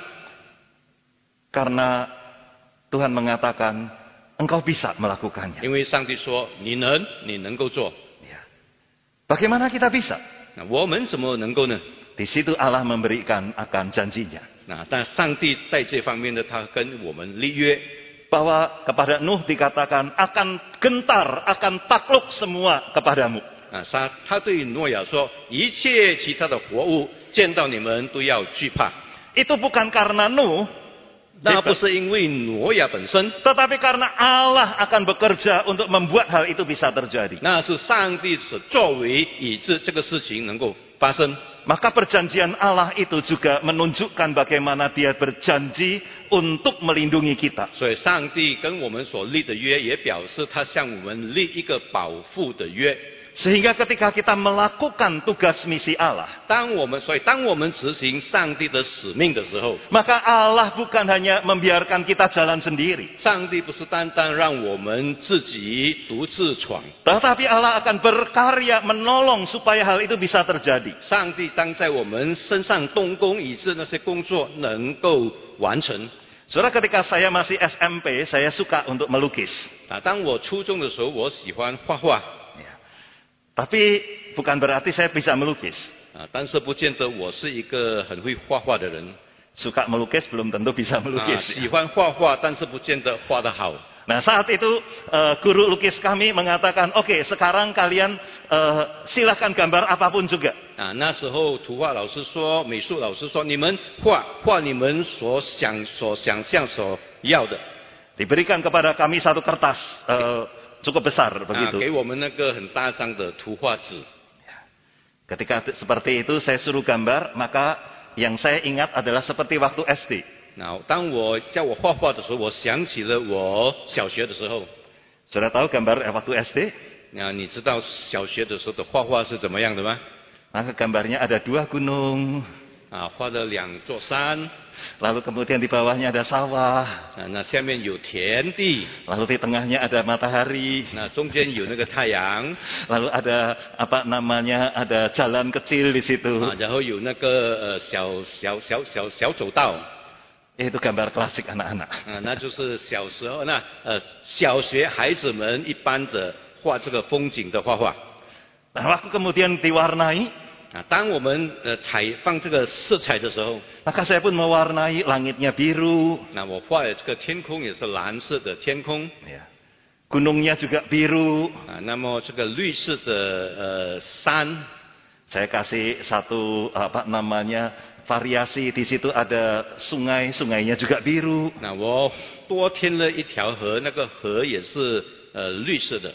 Speaker 1: Karena Tuhan mengatakan engkau bisa melakukannya.
Speaker 2: 因为上帝说你能，你能够做。
Speaker 1: Ya. Bagaimana kita bisa?
Speaker 2: 那我们怎么能够呢？
Speaker 1: Di situ Allah memberikan akan janjinya.
Speaker 2: 那但上帝在这方面呢，他跟我们立约，
Speaker 1: Bahwa kepada Nuh dikatakan akan gentar, akan takluk semua kepadamu.
Speaker 2: 啊，他他对诺亚说，一切其他的活物见到你们都要惧怕。
Speaker 1: Itu bukan karena Nuh,
Speaker 2: 那不是因为挪亚本身，
Speaker 1: tetapi karena Allah akan bekerja untuk membuat hal itu bisa terjadi.
Speaker 2: 那是上帝所作为，以致这个事情能够发生。
Speaker 1: Maka perjanjian Allah itu juga menunjukkan bagaimana Dia berjanji untuk melindungi kita.
Speaker 2: 所以上帝跟我们所立的约，也表示他向我们立一个保护的约。
Speaker 1: Sehingga ketika kita melakukan tugas misi Allah,
Speaker 2: 当我们所以当我们执行上帝的使命的时候，
Speaker 1: maka Allah bukan hanya membiarkan kita jalan sendiri,
Speaker 2: 上帝不是单单让我们自己独自闯，
Speaker 1: tetapi Allah akan berkarya menolong supaya hal itu bisa terjadi.
Speaker 2: 上帝当在我们身上动工，以致那些工作能够完成。
Speaker 1: Saudara, ketika saya masih S M P, saya suka untuk melukis.
Speaker 2: 啊，当我初中的时候，我喜欢画画。
Speaker 1: Ya. Tapi bukan berarti saya bisa melukis.
Speaker 2: 啊，但是不见得我是一个很会画画的人。
Speaker 1: Suka melukis belum tentu bisa
Speaker 2: 啊，
Speaker 1: melukis.
Speaker 2: 喜欢画画，但是不见得画得好。
Speaker 1: Nah, saat itu uh, guru lukis kami mengatakan, oke, okay, sekarang kalian uh, silahkan gambar apapun juga.
Speaker 2: 啊，那时候图画老师说，美术老师说，你们画画你们所想、所想象、所要的。
Speaker 1: Diberikan kepada kami satu kertas uh, cukup besar
Speaker 2: 啊，
Speaker 1: begitu.
Speaker 2: 给我们那个很大张的图画纸。
Speaker 1: Ketika seperti itu saya suruh gambar, maka yang saya ingat adalah seperti waktu S D.
Speaker 2: 那当我叫我画画的时候，我想起了我小学的时候。
Speaker 1: Sudah tahu gambar waktu S D?
Speaker 2: 那你知道小学的时候的画画是怎么样的吗？
Speaker 1: Maka gambarnya ada dua gunung.
Speaker 2: 啊，画了两座山。
Speaker 1: Lalu kemudian di bawahnya ada sawah.
Speaker 2: 啊，那下面有田地。
Speaker 1: Lalu di tengahnya ada matahari.
Speaker 2: 那中间有那个太阳。
Speaker 1: Lalu ada apa namanya? Ada jalan kecil di situ.
Speaker 2: 啊，然后有那个呃小小小小小走道。
Speaker 1: Itu gambar klasik anak-anak.
Speaker 2: 啊，那就是小时候那呃小学孩子们一般的画这个风景的画画。
Speaker 1: Nah, waktu kemudian diwarnai,
Speaker 2: 啊，当我们呃彩放这个色彩的时候，
Speaker 1: maka saya pun mewarnai langitnya biru.
Speaker 2: 那我画的这个天空也是蓝色的天空。
Speaker 1: Ya. Gunungnya juga biru.
Speaker 2: 啊，那么这个绿色的呃山。
Speaker 1: Saya kasih satu apa namanya variasi, di situ ada sungai, sungainya juga biru.
Speaker 2: 那我多添了一条河，那个河也是呃绿色的。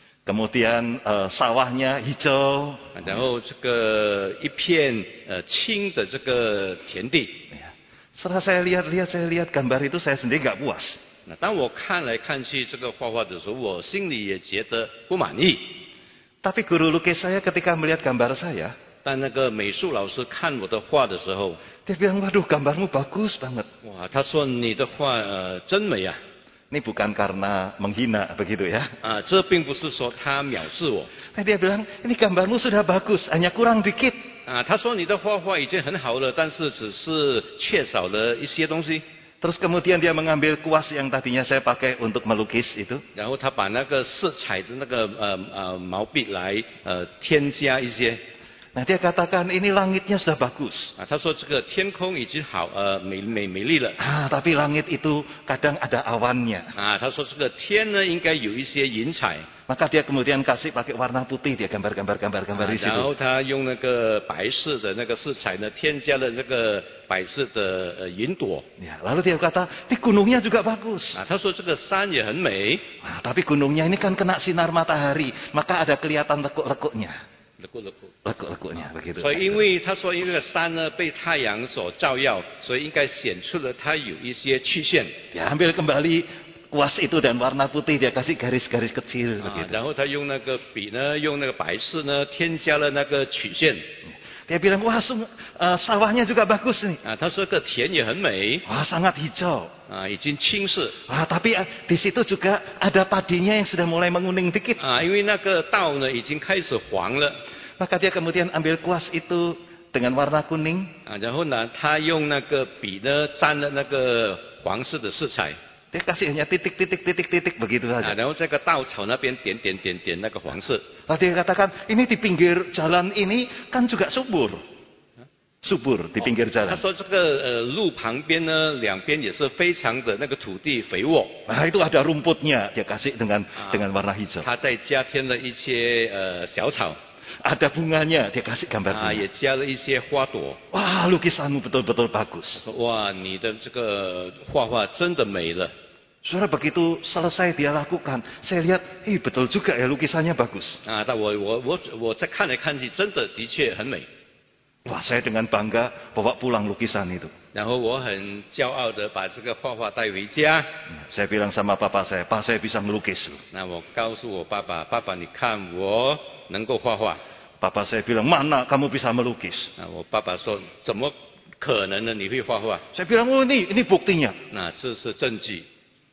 Speaker 1: Kemudian uh, sawahnya hijau.
Speaker 2: 然后这个一片呃青的这个田地。
Speaker 1: Ya. Setelah saya lihat-lihat, saya lihat gambar itu saya sendiri nggak puas.
Speaker 2: 那当我看来看去这个画画的时候，我心里也觉得不满意。
Speaker 1: Tapi guru lukis saya ketika melihat gambar saya,
Speaker 2: 但那个美术老师看我的画的时候，
Speaker 1: dia bilang, waduh gambarmu bagus banget.
Speaker 2: 哇，他说你的画呃真美啊！
Speaker 1: Ini bukan karena menghina begitu ya.
Speaker 2: 啊，这并不是说他藐视我。
Speaker 1: Nah, dia bilang, ini gambarmu sudah bagus, hanya kurang dikit.
Speaker 2: 啊，他说你的画画已经很好了，但是只是缺少了一些东西。
Speaker 1: Terus kemudian dia mengambil kuas yang tadinya saya pakai untuk melukis itu.
Speaker 2: 然后他把那个色彩的那个呃呃毛笔来呃添加一些。
Speaker 1: Nah, dia katakan ini langitnya sudah bagus.
Speaker 2: 啊，他说这个天空已经好呃美美美丽了。
Speaker 1: Ah, tapi langit itu kadang ada awannya.
Speaker 2: 啊，他说这个天呢应该有一些云彩。
Speaker 1: Maka dia kemudian kasih pakai warna putih, dia gambar-gambar-gambar-gambar
Speaker 2: 啊
Speaker 1: di
Speaker 2: 然后
Speaker 1: situ.
Speaker 2: 他用那个白色的那个色彩呢，添加了这个白色的呃云朵。
Speaker 1: Ya, lalu dia kata, ini gunungnya juga bagus.
Speaker 2: 啊，他说这个山也很美。
Speaker 1: Nah, tapi gunungnya ini kan kena sinar matahari, maka ada kelihatan lekuk-lekuknya.
Speaker 2: 了过了过。
Speaker 1: Lekuk-lekuknya begitu.
Speaker 2: 所以因为他说因为这个山呢被太阳所照耀，所以应该显出了它有一些曲线。
Speaker 1: Ya, ambil kembali kuas itu dan warna putih, dia kasih garis-garis kecil
Speaker 2: 啊，
Speaker 1: begitu.
Speaker 2: 然后他用那个笔呢，用那个白色呢，添加了那个曲线。
Speaker 1: Dia bilang, wah sung- eh, sawahnya juga bagus nih.
Speaker 2: 啊，他说这个田也很美。
Speaker 1: Wah, sangat hijau.
Speaker 2: 啊，已经青色。
Speaker 1: Wah, tapi eh, di situ juga ada padinya yang sudah mulai menguning dikit.
Speaker 2: 啊，因为那个稻呢已经开始黄了。
Speaker 1: Maka dia kemudian ambil kuas itu dengan warna kuning.
Speaker 2: 啊，然后呢，他用那个笔呢沾了那个黄色的色彩。
Speaker 1: Dia kasih hanya titik-titik-titik-titik begitu
Speaker 2: 啊，
Speaker 1: saja.
Speaker 2: 然后这个稻草那边点点点点那个黄色。
Speaker 1: Lalu dia katakan, ini di pinggir jalan ini kan juga subur. Subur di pinggir
Speaker 2: 他
Speaker 1: jalan.
Speaker 2: 说这个呃路旁边呢，两边也是非常的那个土地肥沃。
Speaker 1: Nah, itu ada rumputnya. Dia kasih dengan dengan warna hijau.
Speaker 2: 他再加添了一些呃小草。
Speaker 1: Ada bunganya. Dia kasih gambar
Speaker 2: 啊，
Speaker 1: bunga.
Speaker 2: 也加了一些花朵。
Speaker 1: Wah, lukisanmu betul-betul bagus.
Speaker 2: 说哇，你的这个画画真的美了。
Speaker 1: Saudara, begitu selesai dia lakukan, saya lihat, ih betul juga ya lukisannya bagus.
Speaker 2: 啊，但我我我我再看来看去，真的的确很美。
Speaker 1: Wah, saya dengan bangga bawa pulang lukisan itu.
Speaker 2: 然后我很骄傲的把这个画画带回家。
Speaker 1: Saya bilang sama papa saya, Pak saya bisa melukis.
Speaker 2: 那我告诉我爸爸，爸爸你看我能够画画。
Speaker 1: Papa saya bilang, mana kamu bisa melukis?
Speaker 2: 啊，我爸爸说怎么可能呢？你会画画？
Speaker 1: Saya bilang, oh ini, ini buktinya.
Speaker 2: 那这是证据。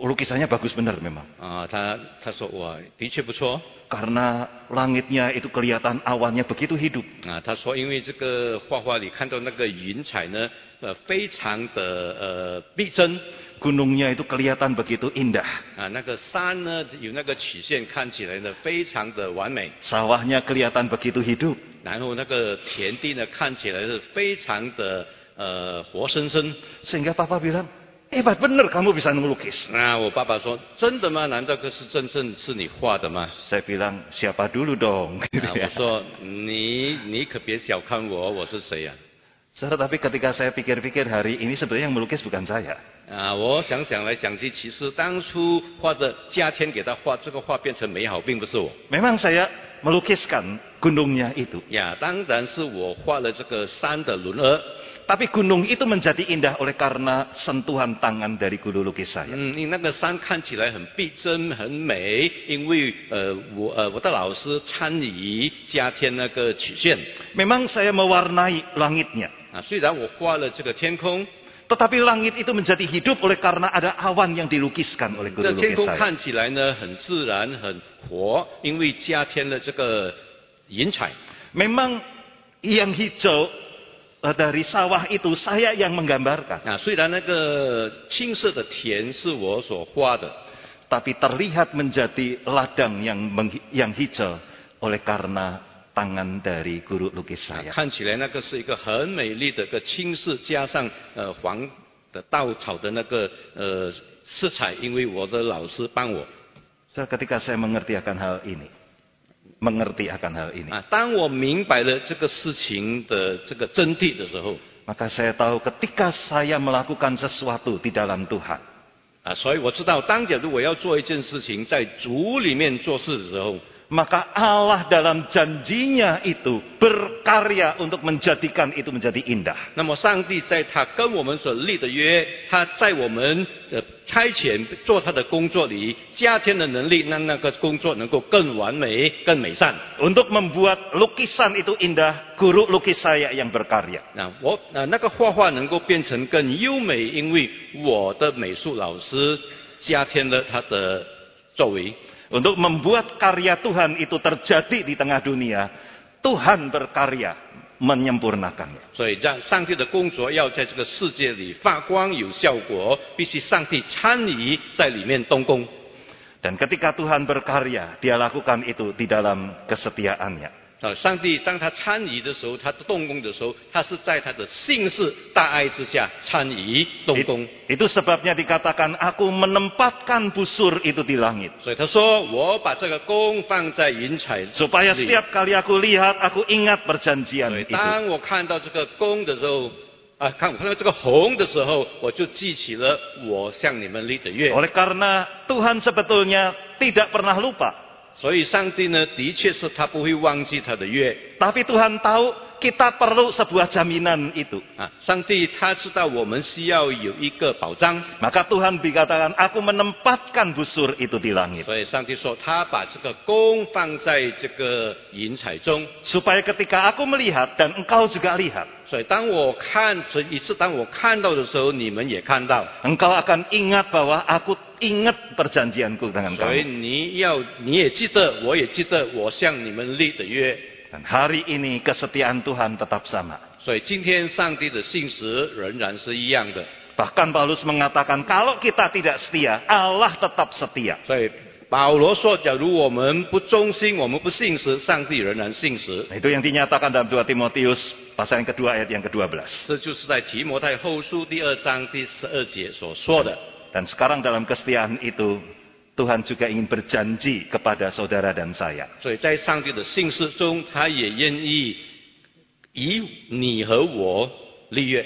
Speaker 1: lukisannya bagus benar memang.
Speaker 2: 啊，他他说哇，的确不错。
Speaker 1: Karena langitnya itu kelihatan awannya begitu hidup.
Speaker 2: 啊，他说因为这个画画里看到那个云彩呢，呃，非常的呃逼真。
Speaker 1: Gunungnya itu kelihatan begitu indah.
Speaker 2: 啊，那个山呢有那个曲线，看起来呢非常的完美。
Speaker 1: Sawahnya kelihatan begitu hidup.
Speaker 2: 然后那个田地呢看起来是非常的呃活生生。
Speaker 1: Sehingga Papa bilang, hebat bener kamu bisa melukis.
Speaker 2: 那我爸爸说：“真的吗？难道这是真正是你画的吗？”
Speaker 1: Saya bilang, siapa dulu dong?
Speaker 2: 啊，我说：“你你可别小看我，我是谁呀、啊？”
Speaker 1: Saudara, tapi ketika saya pikir-pikir hari ini sebenarnya yang melukis bukan saya.
Speaker 2: 啊，我想想来想去，其实当初画的家天给他画这个画变成美好，并不是我。
Speaker 1: Memang saya melukiskan gunungnya itu.
Speaker 2: 呀，当然是我画了这个山的轮廓。
Speaker 1: Tapi gunung itu menjadi indah oleh karena sentuhan tangan dari guru lukis saya.
Speaker 2: 嗯，因为那个山看起来很逼真、很美，因为呃我呃我的老师参与加添那个曲线。
Speaker 1: Memang saya mewarnai langitnya.
Speaker 2: 啊，虽然我画了这个天空。
Speaker 1: Tetapi langit itu menjadi hidup oleh karena ada awan yang dilukiskan oleh guru
Speaker 2: 这天
Speaker 1: lukis
Speaker 2: 空
Speaker 1: saya.
Speaker 2: 看起来呢很自然、很活，因为加添了这个云彩。
Speaker 1: Memang yang hijau dari sawah itu saya yang menggambarkan.
Speaker 2: 啊，虽然那个青色的田是我所画的，
Speaker 1: Tapi terlihat menjadi ladang yang menghi- yang hijau oleh karena tangan dari guru lukis saya.
Speaker 2: 看起来那个是一个很美丽的个青色，加上呃黄的稻草的那个呃色彩，因为我的老师帮我。
Speaker 1: So, ketika saya mengerti akan hal ini, mengerti akan hal ini,
Speaker 2: 啊，当我明白了这个事情的这个真谛的时候，
Speaker 1: maka saya tahu ketika saya melakukan sesuatu di dalam Tuhan,
Speaker 2: 啊，所以我知道，当假如我要做一件事情，在主里面做事的时候，
Speaker 1: maka Allah dalam janjinya itu berkarya untuk menjadikan itu menjadi indah.
Speaker 2: 那么上帝在他跟我们所立的约，他在我们的差遣做他的工作里加添的能力，让那个工作能够更完美、更美善。
Speaker 1: Untuk membuat lukisan itu indah, guru lukis saya yang berkarya.
Speaker 2: 那我呃那个画画能够变成更优美，因为我的美术老师加添了他的作为。
Speaker 1: Untuk membuat karya Tuhan itu terjadi di tengah dunia, Tuhan berkarya menyempurnakannya.
Speaker 2: 所以让上帝的工作要在这个世界里发光有效果，必须上帝参与在里面动工。
Speaker 1: Dan ketika Tuhan berkarya, Dia lakukan itu di dalam kesetiaannya.
Speaker 2: 啊，上帝当他参与的时候，他动工的时候，他是在他的信誓大爱之下参与动工。
Speaker 1: Itu sebabnya dikatakan, aku menempatkan busur itu di langit.
Speaker 2: 所以他说：“我把这个弓放在云彩里。”
Speaker 1: Supaya setiap kali aku lihat, aku ingat perjanjian
Speaker 2: 所以
Speaker 1: itu.
Speaker 2: 当我看到这个弓的时候，啊，看我看到这个红的时候，我就记起了我向你们立的约。
Speaker 1: Oleh karena Tuhan sebetulnya tidak pernah lupa.
Speaker 2: 所以上帝呢，的确是他不会忘记他的约。
Speaker 1: Tapi Tuhan tahu kita perlu sebuah jaminan itu.
Speaker 2: 啊，上帝他知道我们需要有一个保障，
Speaker 1: Maka Tuhan dikatakan, aku menempatkan busur itu di langit.
Speaker 2: 所以上帝说他把这个弓放在这个云彩中，
Speaker 1: Supaya ketika aku melihat dan engkau juga lihat,
Speaker 2: 所以当我看，所以一次当我看到的时候，你们也看到，
Speaker 1: engkau akan ingat bahwa aku ingat perjanjianku dengan
Speaker 2: 所以
Speaker 1: kamu.
Speaker 2: 你要你也记得，我也记得我向你们立的约。
Speaker 1: Dan hari ini kesetiaan Tuhan tetap sama.
Speaker 2: 所以今天上帝的信实仍然是一样的。
Speaker 1: Bahkan Paulus mengatakan, kalau kita tidak setia, Allah tetap setia.
Speaker 2: 所以保罗说，假如我们不忠心，我们不信实，上帝仍然信实。
Speaker 1: Nah, itu yang dinyatakan dalam dua Timotius pasal yang kedua ayat yang kedua belas.
Speaker 2: 这就是在提摩太后书第二章第十二节所说的。
Speaker 1: Dan sekarang dalam kesetiaan itu, Tuhan juga ingin berjanji kepada saudara dan saya.
Speaker 2: 所以在上帝的信实中，他也愿意以你和我立约。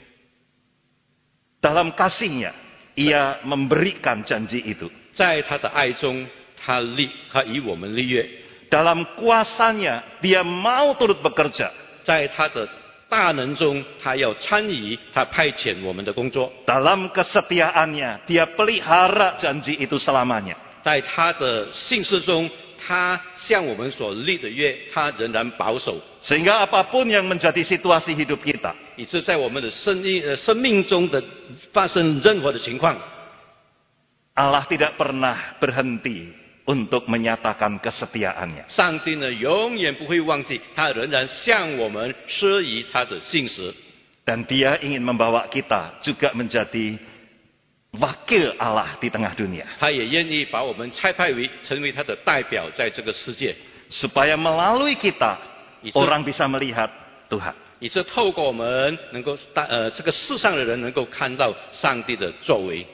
Speaker 1: Dalam kasihnya, Ia memberikan janji itu.
Speaker 2: 在他的爱中，他立，他与我们立约。
Speaker 1: Dalam kuasanya, Dia mau turut bekerja.
Speaker 2: 在他的大能中，他要参与，他派遣我们的工作。
Speaker 1: Dalam kesetiaannya, Dia pelihara janji itu selamanya.
Speaker 2: 在他的信实中，他向我们所立的约，他仍然保守。
Speaker 1: Sehingga apapun yang menjadi situasi hidup kita,
Speaker 2: 以致在我们的生命呃生命中的发生任何的情况，
Speaker 1: Allah tidak pernah berhenti untuk menyatakan kesetiaannya.
Speaker 2: 上帝呢，永远不会忘记，他仍然向我们施以他的信实。
Speaker 1: Dan dia ingin membawa kita juga menjadi wakil Allah di tengah dunia.
Speaker 2: 他也愿意把我们差派为成为他的代表，在这个世界，
Speaker 1: Supaya melalui kita, orang bisa melihat Tuhan.
Speaker 2: 以致透过我们能够大呃这个世上的人能够看到上帝的作为。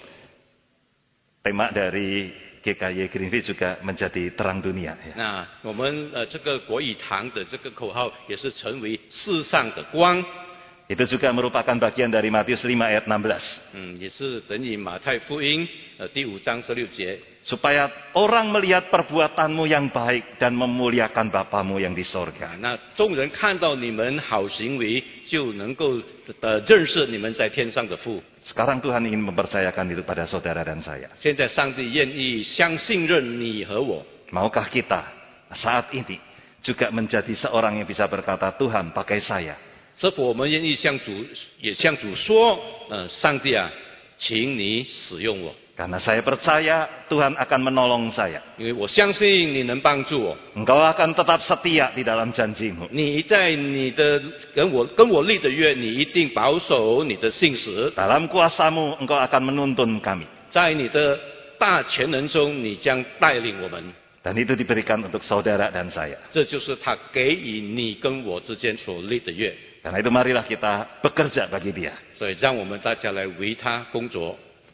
Speaker 1: Tema dari G K Y Greenfield juga menjadi terang dunia. Ya.
Speaker 2: 那我们呃这个国语堂的这个口号也是成为世上的光。
Speaker 1: Itu juga merupakan bagian dari Matius lima ayat enam belas.
Speaker 2: 嗯，也是等于马太福音呃第五章十六节。
Speaker 1: Supaya orang melihat perbuatanmu yang baik dan memuliakan Bapamu yang di sorga.
Speaker 2: 那众人看到你们好行为，就能够呃认识你们在天上的父。
Speaker 1: Sekarang Tuhan ingin mempercayakan itu pada saudara dan saya.
Speaker 2: 现在上帝愿意相信任你和我。
Speaker 1: Maukah kita saat ini juga menjadi seorang yang bisa berkata, Tuhan pakai saya.
Speaker 2: 是否我们愿意向主也向主说，呃，上帝啊，请你使用我，
Speaker 1: Karena saya percaya Tuhan akan menolong saya.
Speaker 2: 因为我相信你能帮助我。
Speaker 1: Engkau akan tetap setia di dalam janjimu.
Speaker 2: 你在你的跟我跟我立的约，你一定保守你的信实。
Speaker 1: Dalam kuasamu engkau akan menuntun kami.
Speaker 2: 在你的大全能中，你将带领我们。
Speaker 1: Dan itu diberikan untuk saudara dan saya.
Speaker 2: 这就是他给予你跟我之间所立的约。
Speaker 1: Karena itu marilah kita bekerja bagi dia.
Speaker 2: 所以让我们大家来为他工作，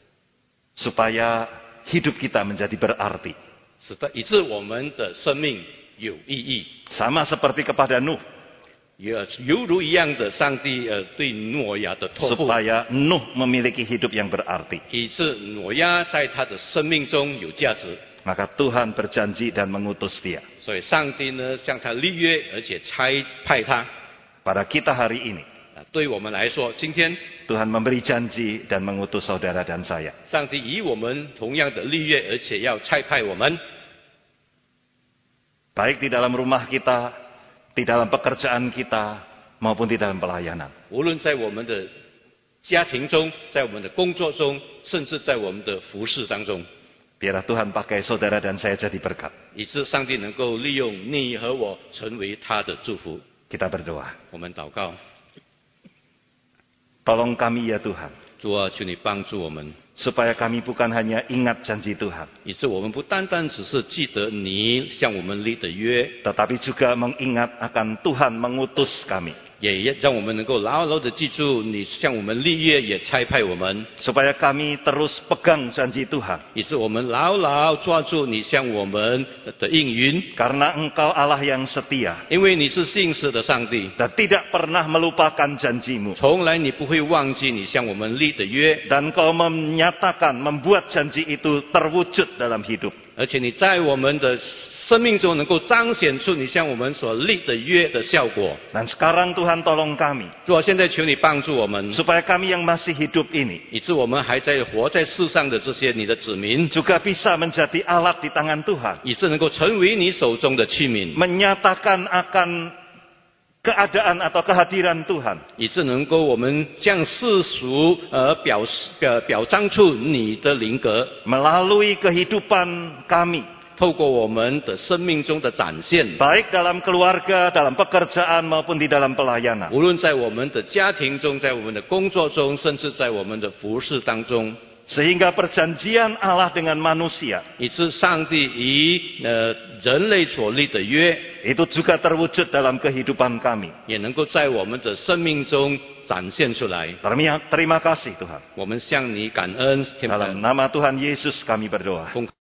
Speaker 1: Supaya hidup kita menjadi berarti.
Speaker 2: 使得以致我们的生命有意义。
Speaker 1: Sama seperti kepada Nuh.
Speaker 2: 也犹如一样的，上帝呃对挪亚的托付，
Speaker 1: Supaya Nuh memiliki hidup yang berarti.
Speaker 2: 以致挪亚在他的生命中有价值。
Speaker 1: Maka Tuhan berjanji dan mengutus dia.
Speaker 2: 所以上帝呢向他立约，而且差派他。
Speaker 1: Pada kita hari ini,
Speaker 2: 啊，对我们来说，今天
Speaker 1: Tuhan memberi janji dan mengutus saudara dan saya.
Speaker 2: 上帝与我们同样的立约，而且要差派我们，
Speaker 1: Baik di dalam rumah kita, di dalam pekerjaan kita, maupun di dalam pelayanan.
Speaker 2: 无论在我们的家庭中，在我们的工作中，甚至在我们的服饰当中，
Speaker 1: Biarlah Tuhan pakai saudara dan saya jadi berkat.
Speaker 2: 以致上帝能够利用你和我成为他的祝福。
Speaker 1: Kita berdoa.
Speaker 2: 我们祷告，
Speaker 1: Tolong kami ya Tuhan.
Speaker 2: 主啊，求你帮助我们，
Speaker 1: Supaya kami bukan hanya ingat janji Tuhan.
Speaker 2: 以致我们不单单只是记得你向我们立的约，
Speaker 1: Tetapi juga mengingat akan Tuhan mengutus kami.
Speaker 2: 也让我们能够牢牢的记住你向我们立约，也差派我们，
Speaker 1: Supaya kami terus pegang janji Tuhan.
Speaker 2: 以致我们牢牢抓住你向我们的应允，
Speaker 1: Karena Engkau Allah yang setia.
Speaker 2: 因为你是信实的上帝，
Speaker 1: Dan tidak pernah melupakan janjimu.
Speaker 2: 从来你不会忘记你向我们立的约，
Speaker 1: Dan Kau menyatakan, membuat janji itu terwujud dalam hidup.
Speaker 2: 而且你在我们的生命中能够彰显出你向我们所立的约的效果。
Speaker 1: Dan sekarang Tuhan tolong kami.
Speaker 2: 主啊，现在求你帮助我们，
Speaker 1: Supaya kami yang masih hidup ini
Speaker 2: 以致我们还在活在世上的这些你的子民，
Speaker 1: juga bisa menjadi alat di tangan Tuhan.
Speaker 2: 以致能够成为你手中的器皿，
Speaker 1: Menyatakan akan keadaan atau kehadiran Tuhan.
Speaker 2: 以致能够我们向世俗呃表示表表彰出你的灵格，
Speaker 1: Melalui kehidupan kami.
Speaker 2: 透过我们的生命中的展现，
Speaker 1: Baik dalam keluarga, dalam pekerjaan maupun di dalam pelayanan.
Speaker 2: 无论在我们的家庭中，在我们的工作中，甚至在我们的服饰当中，
Speaker 1: Sehingga perjanjian Allah dengan manusia
Speaker 2: 以致上帝与呃人类所立的约，
Speaker 1: itu juga terwujud dalam kehidupan kami.
Speaker 2: 也能够在我们的生命中展现出来。
Speaker 1: Terima, terima kasih Tuhan.
Speaker 2: 我们向你感恩，天父，
Speaker 1: Dalam nama Tuhan Yesus kami berdoa.
Speaker 2: 奉